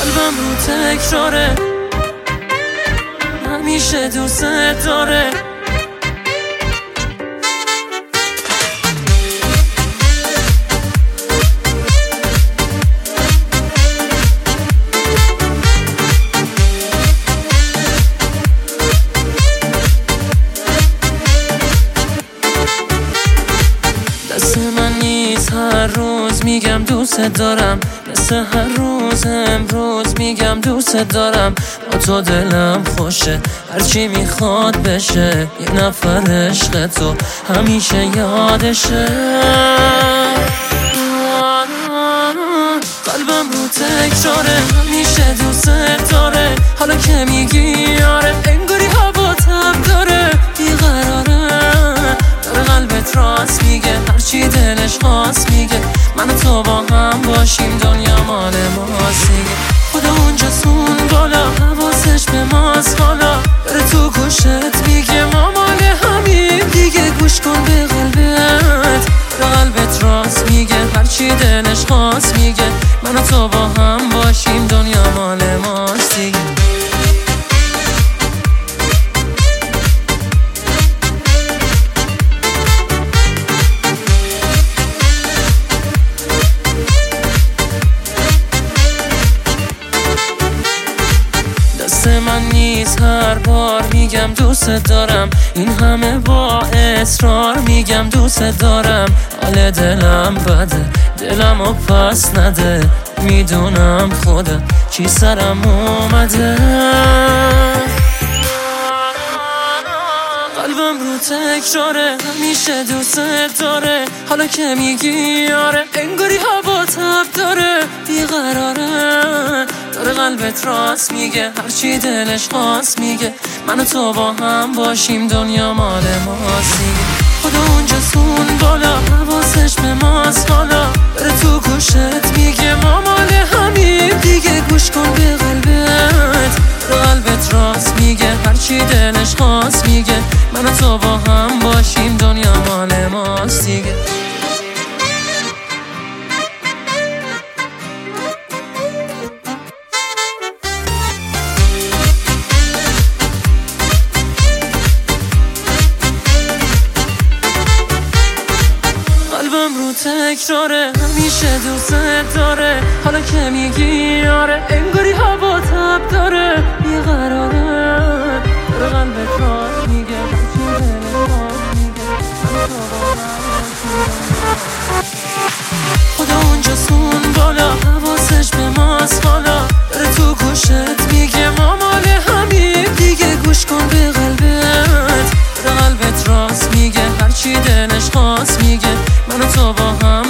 قلبم رو تکراره، همیشه دوست داره. دست من نیست هر روز میگم دوست دارم، مثل هر روز امروز میگم دوست دارم. با تو دلم خوشه، هرچی میخواد بشه، یه نفر عشق تو همیشه یادشه. قلبم رو تکراره، همیشه دوست داره. حالا که میگی آره، انگاری هوا تب داره، بیقراره. داره قلبت راست میگه، هرچی دلش خواست میگه. من و تو با هم باشیم، دنیا مال ماست دیگه. خدا اونجاست بالا، حواسش به ماست حالا. داره تو گوشت میگه ما مال همیم دیگه. گوش کن به قلبت، داره قلبت راست میگه، هرچی دلش خواست میگه. من و تو با هم باشیم، دنیا مال ماست دیگه. دست من نیست هر بار میگم دوست دارم، این همه با اصرار میگم دوست دارم. حال دلم بده، دلمو پس نده، میدونم خودم چی سرم اومده. قلبم رو تکراره، همیشه دوست داره. حالا که میگی آره، انگاری هوا تب داره، بیقراره. داره قلبت راست میگه، هرچی دلش خواست میگه. من و تو با هم باشیم، دنیا مال ماست دیگه. خدا اونجاست بالا، حواسش به ماست حالا. داره تو گوشت میگه ما مال همیم دیگه. گوش کن به قلبت، داره قلبت راست میگه، هرچی دلش خواست میگه. من و تو با هم باشیم، دنیا مال ماست دیگه. قلبم رو تکراره، همیشه دوست داره. حالا که میگی آره، انگاری هوا تب داره، بیقراره. داره قلبت راست میگه، هرچی دلت خواست میگه. من تو با هم خدا اونجاست بالا، حواسش به ماست حالا. داره تو گوشت میگه ما مال همیم دیگه. گوش کن به قلبت، داره قلبت راست میگه، هرچی دلش خواست میگه. من و تو با هم